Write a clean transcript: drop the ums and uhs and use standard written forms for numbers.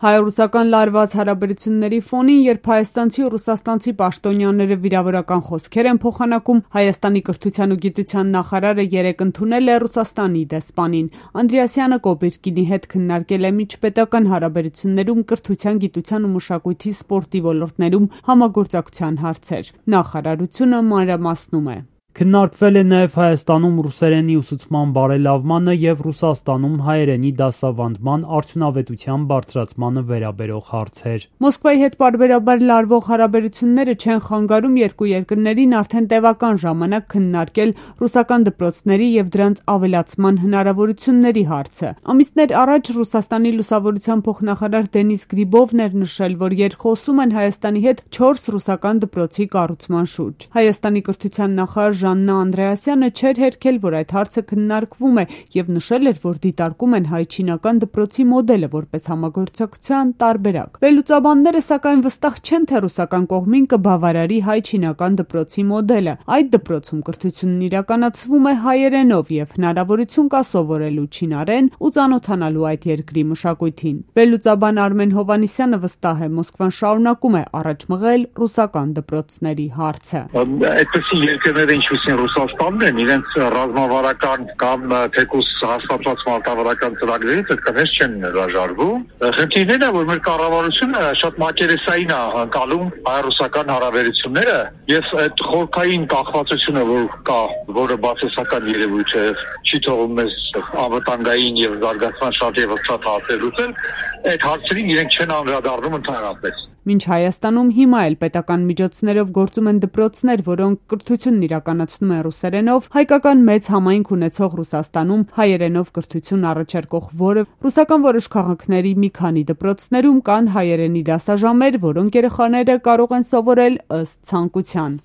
Հայ-ռուսական լարված հարաբերությունների ֆոնին, երբ հայաստանցի ու ռուսաստանցի պաշտոնյաները վիրավորական խոսքեր են փոխանակում, Հայաստանի կրթության ու գիտության նախարարը երեկ ընդունել է Ռուսաստանի դեսպանին։ Անդրեասյանը Կոբիրկինի հետ քննարկել է միջպետական հարաբերություններում կրթության, գիտության ու մշակույթի, սպորտի ոլորտներում համագործակցության հարցեր։ Նախարարությունը մանրամասնում է. Քննարկվել է նաև Հայաստանում ռուսերենի ուսուցման բարելավմանը և Ռուսաստանում հայերենի դասավանդման արդյունավետության բարձրացմանը վերաբերող հարցեր։ Մոսկվայի հետ պարբերաբար լարվող հարաբերությունները չեն խանգարում երկու երկրներին արդեն տևական ժամանակ քննարկել ռուսական դպրոցների և դրանց ավելացման հնարավորությունների հարցը։ Ամիսներ առաջ Ռուսաստանի լուսավորության փոխնախարար Դենիս Գրիբովն էր նշել, որ երկխոսում են Հայաստանի հետ 4 ռուսական դպրոցի կառուցման շուրջ։ Հայաստանի կրթության նախարար Ժաննա Անդրեասյանը չէր հերքել, որ այդ հարցը քննարկվում է և նշել էր, որ դիտարկում են հայ-չինական դպրոցի մոդելը որպես համագործակցության տարբերակ։ Վերլուծաբանները սակայն վստահ չեն, թե ռուսական կողմին կբավարարի հայ-չինական դպրոցի մոդելը։ Այդ դպրոցում կրթությունն իրականացվում է հայերենով և հնարավորություն կա սովորելու չինարեն ու ծանոթանալու այդ երկրի մշակույթին։ Վերլուծաբան Արմեն Հովհաննիսյանը վստահ է, Մոսկվան շարունակում է առաջ մղել ռուսական դպրոցների հարցը։ Այդպիսի երկրները ինչպիսին Ռուսաստանն են, իրենց ռազմավարական կամ թեկուզ հաստատված մարտավարական ծրագրերից այդքանից չեն հրաժարվում։ Խնդիրն է, որ մեր կառավարությունը շատ մակերեսային է անցալում հայ-ռուսական հարաբերությունները եւ այդ խորքային կախվածությունը, որ կա, որը բացասական երևույթ է, չի թողում մեզ անվտանգային եւ զարգացման շատ հարցեր լուծել, այդ հարցերին իրենք չեն անդրադառնում ընդհանրապես։ Մինչ Հայաստանում հիմա էլ պետական միջոցներով գործում են դպրոցներ, որոնք կրթությունն իրականացնում են ռուսերենով, հայկական մեծ համայնք ունեցող Ռուսաստանում հայերենով կրթություն առաջարկող ռուսական որոշ քաղաքների մի քանի դպրոցներում կան հայերենի դասաժամեր, որոնք երեխաները կարող են սովորել ըստ ցանկության։